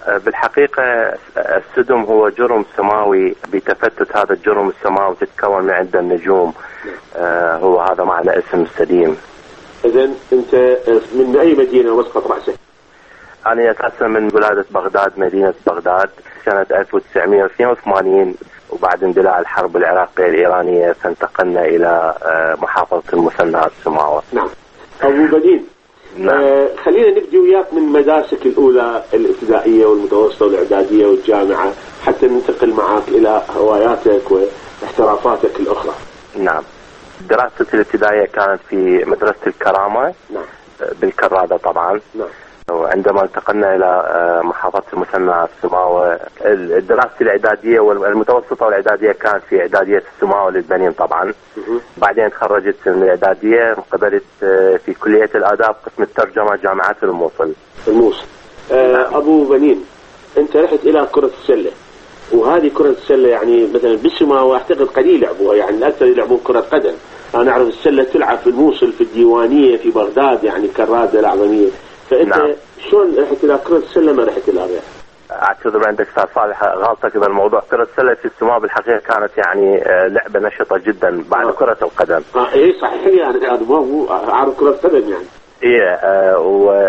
Speaker 7: بالحقيقة السدم هو جرم سماوي، بتفتت هذا الجرم السماوي تتكون من عدة نجوم. آه هو هذا معنى اسم السديم.
Speaker 6: إذن أنت من أي مدينة ومسقط رأسك؟
Speaker 7: أنا أساسا من ولادة بغداد، مدينة بغداد، سنة ألف وتسعمائة واثنين وثمانين، وبعد اندلاع الحرب العراقية الإيرانية فانتقلنا إلى محافظة المثنى السماوة.
Speaker 6: نعم. أبو بنين، نعم. آه خلينا نبدأ وياك من مدارسك الأولى الابتدائية والمتوسطة والإعدادية والجامعة حتى ننتقل معك إلى هواياتك واحترافاتك الأخرى.
Speaker 7: نعم. دراستي الابتدائية كانت في مدرسة الكرامة.
Speaker 6: نعم.
Speaker 7: بالكرادة طبعا.
Speaker 6: نعم.
Speaker 7: وعندما انتقلنا إلى محافظة المثنى السماوة، الدراسة الإعدادية والمتوسطة والإعدادية كانت في إعدادية السماوة للبنين طبعا. بعدين تخرجت من الإعدادية، انقبلت في كلية الآداب قسم الترجمة جامعة الموصل.
Speaker 6: الموصل. آه أبو بنين، أنت رحت إلى كرة السلة، وهذه كرة السلة يعني مثلا بالسماوة أعتقد قليل يلعبوها، يعني الأكثر يلعبون كرة قدم. أنا أعرف السلة تلعب في الموصل، في الديوانية، في بغداد، يعني كرادة الأعظمية. فأنت نعم. شلون رحت إلى كرة السلة ما رحت إلى غيرها؟
Speaker 7: أعتذر عندك أستاذ صالح، غلطك بالموضوع. كرة السلة في السماء بالحقيقة كانت يعني لعبة نشطة جدا بعد آه. كرة القدم.
Speaker 6: آه إيه صحيح، يعني أنا مو أعرف كرة القدم يعني.
Speaker 7: إيه آه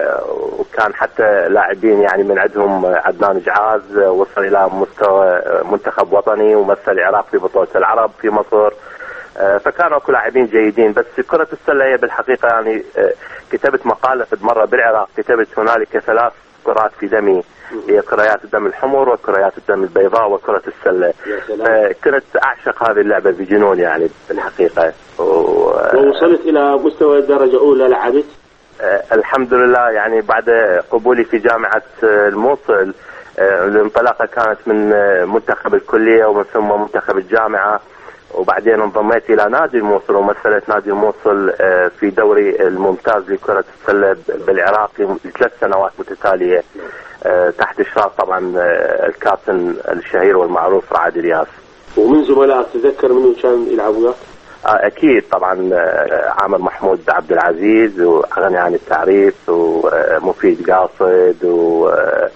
Speaker 7: وكان حتى لاعبين يعني من عندهم عدنان جعاز وصل إلى مستوى منتخب وطني ومثل العراق في بطولة العرب في مصر. فكانوا كل لاعبين جيدين. بس كرة السلة هي بالحقيقة يعني كتبت مقالة في مرة بالعراق، كتبت هنالك ثلاث كرات في دمي، هي كريات الدم الحمر وكريات الدم البيضاء وكرة السلة. كنت أعشق هذه اللعبة بجنون يعني بالحقيقة.
Speaker 6: ووصلت إلى مستوى درجة أولى لعبت؟
Speaker 7: الحمد لله، يعني بعد قبولي في جامعة الموصل الانطلاقة كانت من منتخب الكلية ومن ثم منتخب الجامعة، وبعدين انضميت إلى نادي الموصل ومثلت نادي الموصل في دوري الممتاز لكرة السلة بالعراق لثلاث سنوات متتالية تحت إشراف طبعا الكابتن الشهير والمعروف رعد الياس.
Speaker 6: ومن زملائك تذكر منه كان يلعبوا وياك؟
Speaker 7: أكيد طبعا، عامر محمود عبد العزيز وأغني عن التعريف ومفيد قاصد و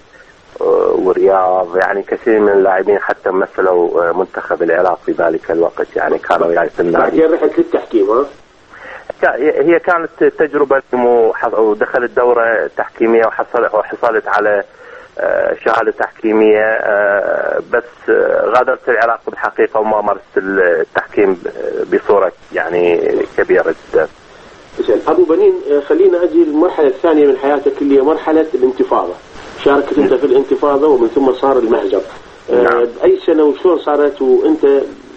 Speaker 7: ورياض، يعني كثير من اللاعبين حتى مثلوا منتخب العراق في ذلك الوقت، يعني كانوا وياي في النادي.
Speaker 6: بعدين رحت للتحكيم ها؟
Speaker 7: هي كانت تجربة ودخلت دورة تحكيمية وحصلت على شهادة تحكيمية، بس غادرت العراق بالحقيقة وما مارست التحكيم بصورة يعني كبيرة جدا.
Speaker 6: أبو بنين، خلينا أجي المرحلة الثانية من حياتك اللي هي مرحلة الانتفاضة. شاركت انت في الانتفاضة ومن ثم صار المهجر. نعم. أي سنة وشون صارت وانت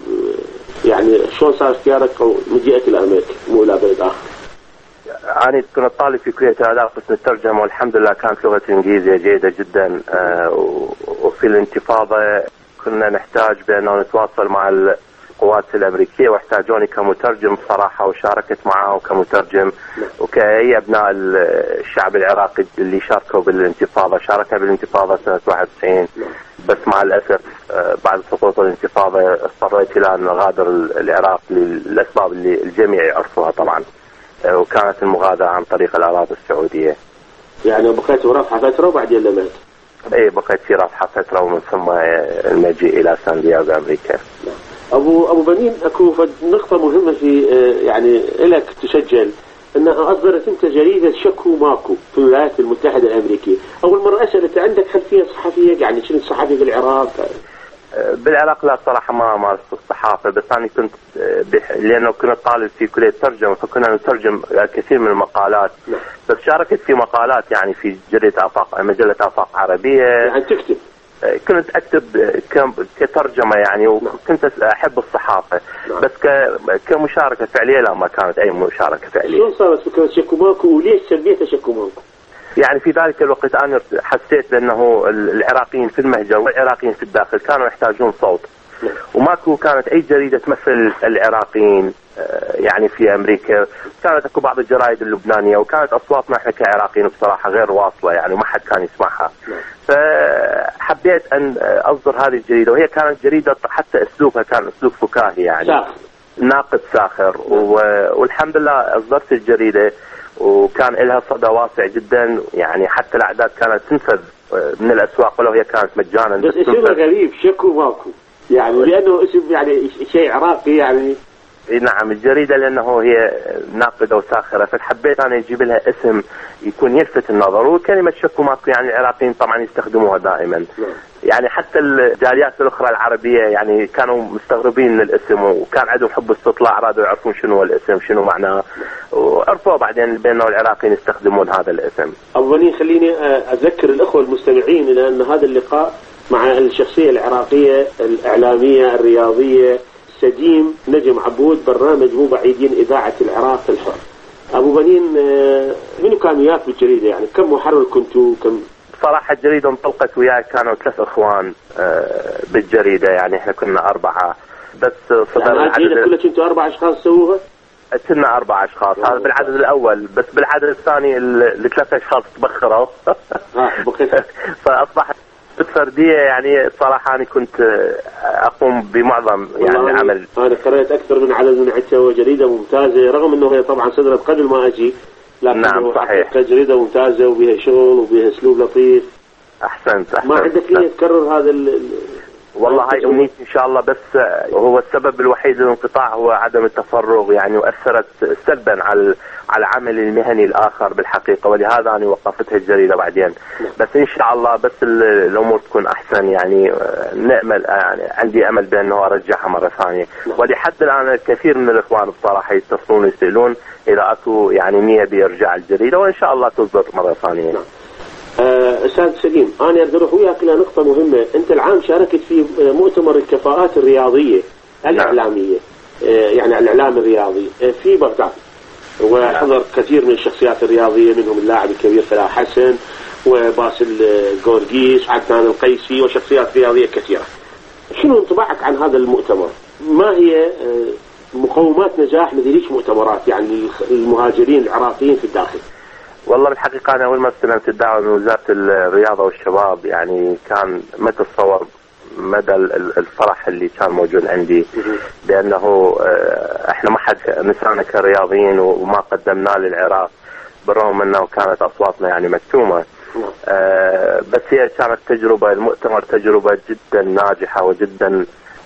Speaker 6: يعني شون صار اختيارك او مجيئك الى امريكا مو الى بلد اخر؟
Speaker 7: أنا كنت طالب في كلية الآداب قسم الترجمة، والحمد لله كانت لغة الإنجليزية جيدة جدا. وفي الانتفاضة كنا نحتاج بأنه نتواصل مع القوات الأمريكية واحتاجوني كمترجم صراحة، وشاركت معهم كمترجم وكأي أبناء الشعب العراقي اللي شاركوا بالانتفاضة. شاركنا بالانتفاضة سنة واحد وتسعين، بس مع الأسف بعد سقوط الانتفاضة اضطريت إلى أن أغادر العراق للأسباب اللي الجميع يعرفوها طبعا، وكانت المغادرة عن طريق الأراضي السعودية.
Speaker 6: يعني بقيت ورافحة فترة وبعدين لميت؟
Speaker 7: اي بقيت في رافحة فترة ومن ثم المجيء إلى سان دييغو أمريكا.
Speaker 6: أبو أبو بنين، أكو نقطة مهمة في يعني لك تسجل أن أصدرت أنت جريدة شكو ماكو في الولايات المتحدة الأمريكية. أول مرة أسأل، أنت عندك خلفية صحفية؟ يعني كنت صحفي بالعراق؟
Speaker 7: بالعراق لا صراحة ما مارست الصحافة، بس أنا كنت بح... لأنه كنت طالب في كلية ترجمة فكنا نترجم كثير من المقالات.
Speaker 6: نعم.
Speaker 7: بس شاركت في مقالات يعني في جريدة آفاق، مجلة آفاق عربية.
Speaker 6: يعني تكتب؟
Speaker 7: كنت أكتب كترجمة يعني، وكنت أحب الصحافة.
Speaker 6: نعم.
Speaker 7: بس ك... كمشاركة فعلية لا، ما كانت أي مشاركة فعلية.
Speaker 6: شو صارت فكرة شكو ماكو وليش سميتها شكو ماكو؟
Speaker 7: يعني في ذلك الوقت أنا حسيت بأنه العراقيين في المهجر والعراقيين في الداخل كانوا يحتاجون صوت، وماكو كانت أي جريدة تمثل العراقيين يعني في أمريكا. كانت أكو بعض الجرائد اللبنانية، وكانت أصواتنا إحنا كعراقيين بصراحة غير واصلة يعني، وما حد كان يسمعها. فحبيت أن أصدر هذه الجريدة، وهي كانت جريدة حتى أسلوبها كان أسلوب فكاهي يعني
Speaker 6: ساخر.
Speaker 7: ناقد ساخر. والحمد لله أصدرت الجريدة وكان لها صدى واسع جدا يعني، حتى الأعداد كانت تنفذ من الاسواق ولو هي كانت مجانا.
Speaker 8: بس اسمه غريب، شكو ماكو يعني، لانه اسم يعني شيء عراقي يعني.
Speaker 7: نعم الجريدة لأنه هي ناقدة وساخرة، فحبيت أنا يجيب لها اسم يكون يلفت النظر. وكلمة شكو ماكو يعني العراقيين طبعا يستخدموها دائما، يعني حتى الجاليات الأخرى العربية يعني كانوا مستغربين من الاسم، وكان عندهم حب استطلاع، أرادوا يعرفون شنو هو الاسم شنو معناه، وعرفوا بعدين بأنه العراقيين يستخدمون هذا الاسم.
Speaker 8: أولين خليني أذكر الأخوة المستمعين إلى أن هذا اللقاء مع الشخصية العراقية الإعلامية الرياضية سديم نجم عبود، برنامج مو بعيدين إذاعة العراق الحر. أبو بنين، منو كان وياك بالجريدة يعني؟ كم محرر كنتوا؟ كم؟
Speaker 7: صراحة الجريدة انطلقت وياي كانوا ثلاث إخوان بالجريدة، يعني إحنا كنا أربعة بس صدر
Speaker 8: يعني العدد كلها كنتوا أربع أشخاص سووها؟
Speaker 7: كنا أربع أشخاص، هذا بالعدد الأول، بس بالعدد الثاني الثلاث أشخاص تبخروا فأصبحت فردية. يعني صراحة أنا كنت أقوم بمعظم يعني العمل.
Speaker 8: أنا قرأت أكثر من عدد من عدة، وجريدة ممتازة رغم أنه هي طبعا صدرت قبل ما أجي، لكن
Speaker 7: نعم صحيح
Speaker 8: جريدة ممتازة وبها شغل وبها أسلوب لطيف.
Speaker 7: أحسنت, أحسنت.
Speaker 8: ما عندك نية تكرر هذا ال
Speaker 7: والله هاي أمنيتي إن شاء الله، بس هو السبب الوحيد للانقطاع هو عدم التفرغ يعني، وأثرت سلبا على على العمل المهني الآخر بالحقيقة، ولهذا أنا وقفتها الجريدة بعدين. بس إن شاء الله بس الأمور تكون أحسن يعني، نأمل يعني عندي أمل بأنه أرجعها مرة ثانية. ولحد الآن الكثير من الإخوان بصراحة يتصلون ويسألون إذا أكو يعني نية بيرجع الجريدة، وإن شاء الله تصدر مرة ثانية.
Speaker 8: أستاذ سليم، أنا أقدر أروح وياك إلى نقطة مهمة. أنت العام شاركت في مؤتمر الكفاءات الرياضية الإعلامية، يعني الإعلام الرياضي في بغداد، وحضر كثير من الشخصيات الرياضية، منهم اللاعب الكبير فلاح حسن وباسل جورجيس وعدنان القيسي وشخصيات رياضية كثيرة. شنو انطباعك عن هذا المؤتمر؟ ما هي مقومات نجاح مثل هيك مؤتمرات يعني المهاجرين العراقيين في الداخل؟
Speaker 7: والله بالحقيقة أنا أول ما استلمت الدعوة من وزارة الرياضة والشباب يعني كان ما تتصور مدى الفرح اللي كان موجود عندي، بأنه إحنا ما حد نسانا كرياضيين وما قدمناه للعراق، بالرغم أنه كانت أصواتنا يعني مكتومة. بس هي كانت تجربة، المؤتمر تجربة جدا ناجحة وجدا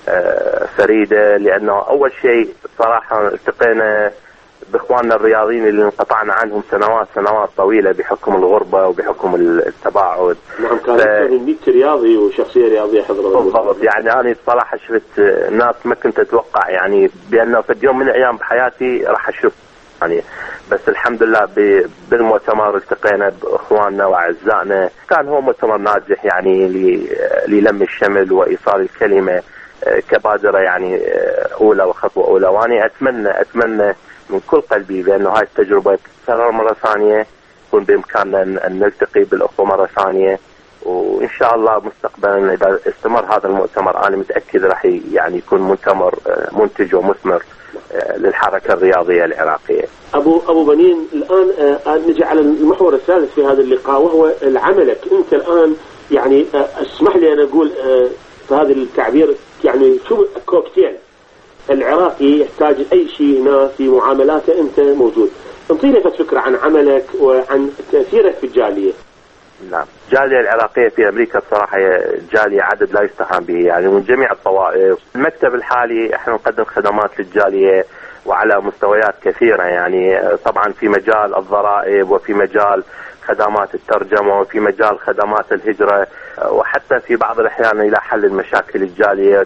Speaker 7: فريدة، لأنه أول شيء صراحة التقينا باخواننا الرياضيين اللي انقطعنا عنهم سنوات سنوات طويله بحكم الغربه وبحكم التباعد.
Speaker 8: نعم كان اكثر من مئة رياضي وشخصيه رياضيه حضروا.
Speaker 7: بالضبط، يعني انا صراحه شفت ناس ما كنت اتوقع يعني بانه في يوم من الايام بحياتي راح اشوف يعني، بس الحمد لله بالمؤتمر التقينا باخواننا واعزائنا. كان هو مؤتمر ناجح يعني للم الشمل وايصال الكلمه كبادره يعني اولى وخطوه اولى، واني اتمنى اتمنى من كل قلبي بأنه هاي التجربة تتكرر مرة ثانية، يكون بإمكاننا أن نلتقي بالأخوة مرة ثانية، وإن شاء الله مستقبلا إذا استمر هذا المؤتمر أنا متأكد راح يعني يكون مؤتمر منتج ومثمر للحركة الرياضية العراقية.
Speaker 8: أبو أبو بنين، الآن نجي على المحور الثالث في هذا اللقاء، وهو عملك أنت الآن. يعني اسمح لي أنا أقول في هذا التعبير يعني شو كوكتيل العراقي يحتاج أي شيء هنا في معاملاته أنت موجود. انطينا فكرة عن عملك وعن تأثيرك في الجالية.
Speaker 7: نعم، الجالية العراقية في أمريكا بصراحة جالية عدد لا يستهان به يعني من جميع الطوائف. المكتب الحالي احنا نقدم خدمات للجالية وعلى مستويات كثيرة يعني، طبعا في مجال الضرائب وفي مجال خدمات الترجمة وفي مجال خدمات الهجرة، وحتى في بعض الأحيان إلى حل المشاكل الجالية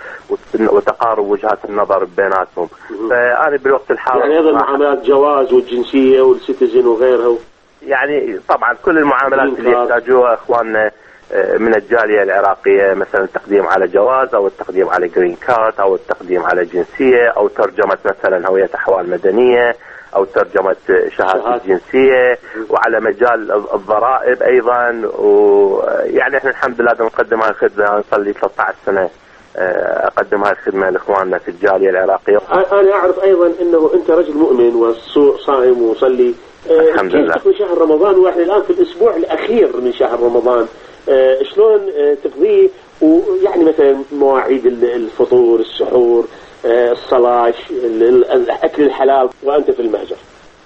Speaker 7: وتقارب وجهات النظر بيناتهم. فأنا بالوقت الحالي
Speaker 8: يعني أيضا معاملات جواز والجنسية والسيتيزن وغيرها،
Speaker 7: يعني طبعا كل المعاملات اللي يحتاجوها إخواننا من الجالية العراقية، مثلا التقديم على جواز أو التقديم على جرين كارد أو التقديم على جنسية أو ترجمة مثلا هوية أحوال مدنية أو ترجمة شهادة الجنسية، وعلى مجال الضرائب أيضا. ويعني احنا الحمد لله نقدم هاي الخدمة، أنا صار لي ثلاثة عشر سنة أقدم هاي الخدمة لإخواننا في الجالية العراقية.
Speaker 8: أنا أعرف أيضا أنه أنت رجل مؤمن وصائم وصلي.
Speaker 7: الحمد لله.
Speaker 8: كيف تقضي شهر رمضان واحنا الآن في الأسبوع الأخير من شهر رمضان؟ شلون تقضيه؟ ويعني مثلا مواعيد الفطور، السحور، الصلاة، الأكل الحلال وأنت في المهجر.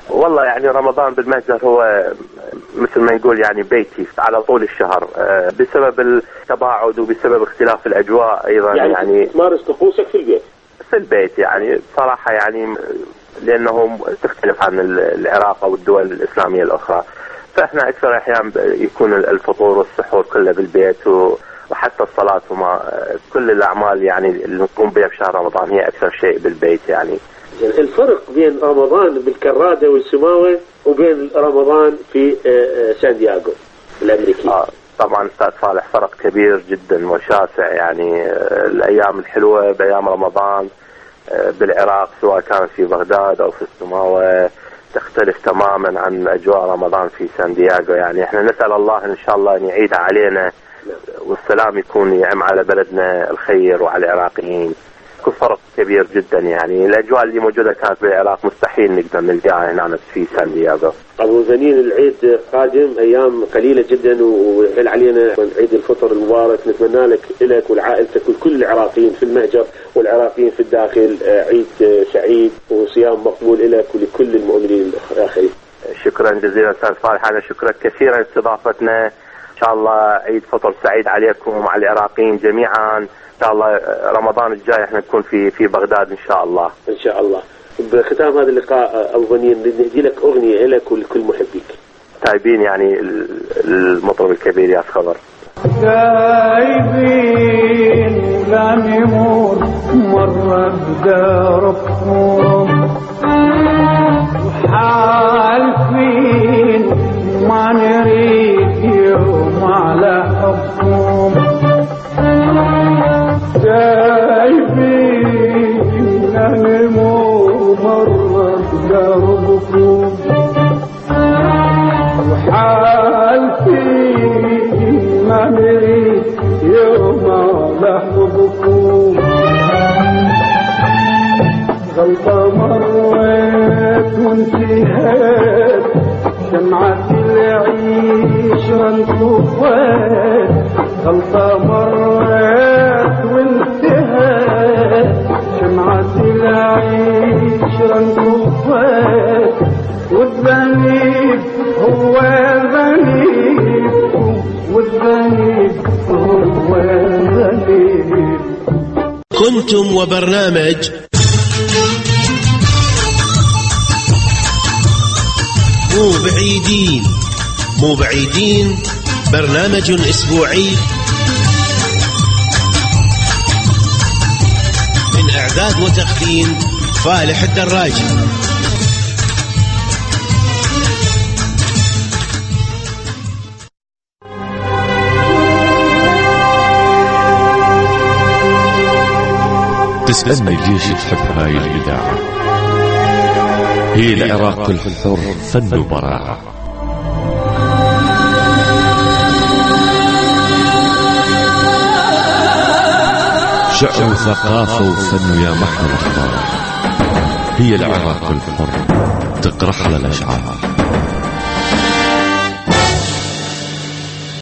Speaker 7: والله يعني رمضان بالمهجر هو مثل ما نقول يعني بيتي على طول الشهر، بسبب التباعد وبسبب اختلاف الأجواء أيضا.
Speaker 8: يعني,
Speaker 7: يعني
Speaker 8: تمارس طقوسك في البيت؟
Speaker 7: في البيت يعني بصراحة، يعني لأنه تختلف عن العراق أو الدول الإسلامية الأخرى، فإحنا أكثر أحيان يكون الفطور والسحور كله بالبيت، وحتى الصلاة وما كل الأعمال يعني اللي نقوم بها في شهر رمضان هي أكثر شيء بالبيت. يعني
Speaker 8: الفرق بين رمضان بالكرادة والسماوة وبين رمضان في سان دييغو الأمريكي؟
Speaker 7: آه طبعا أستاذ صالح فرق كبير جدا وشاسع. يعني الأيام الحلوة بأيام رمضان بالعراق سواء كان في بغداد أو في السماوة تختلف تماما عن أجواء رمضان في سان دييغو. يعني احنا نسأل الله إن شاء الله أن يعيدها علينا والسلام يكون يعم على بلدنا الخير وعلى العراقيين. كل فرق كبير جدا. يعني الأجواء اللي موجودة كانت بالعراق مستحيل نقدر نلقاها هنا في سان دييغو.
Speaker 8: أبو زنين، العيد قادم، أيام قليلة جدا ويحل علينا عيد الفطر المبارك. نتمنى لك لك ولعائلتك ولكل العراقيين في المهجر والعراقيين في الداخل عيد سعيد وصيام مقبول لك ولكل المؤمنين الآخرين.
Speaker 7: شكرا جزيلا أستاذ صالح، أنا شكرا كثيرا لاستضافتنا. إن شاء الله عيد فطر سعيد عليكم وعلى العراقيين جميعا. إن شاء الله رمضان الجاي احنا نكون في في بغداد إن شاء الله.
Speaker 8: إن شاء الله. بختام هذا اللقاء أبو غنيم نهدي لك أغنية لك ولكل محبيك.
Speaker 7: تايبين يعني المطرب الكبير يا خبر.
Speaker 11: تايبين لا نمر مرة بداركم وحالفين ما نريد يوم على حبكم. تايبين لا نمر مرة بداركم وحالفين ما نريد يوم على حبكم. غلطة مرت وانتهت شمعة العيشرة انطفت. غلطة مرت وانتهت شمعة العيشرة انطفت. والذنب هو ذنب والذنب هو ذنب.
Speaker 4: كنتم وبرنامج مو بعيدين. مو بعيدين برنامج أسبوعي من إعداد وتقديم فالح الدراجي.
Speaker 9: تسألني ليش تحب هاي الإذاعة؟ هي العراق الحر فن وبراعة. شعر وثقافة وفن يا محمد الله. هي العراق الحر تقرح للأشعار.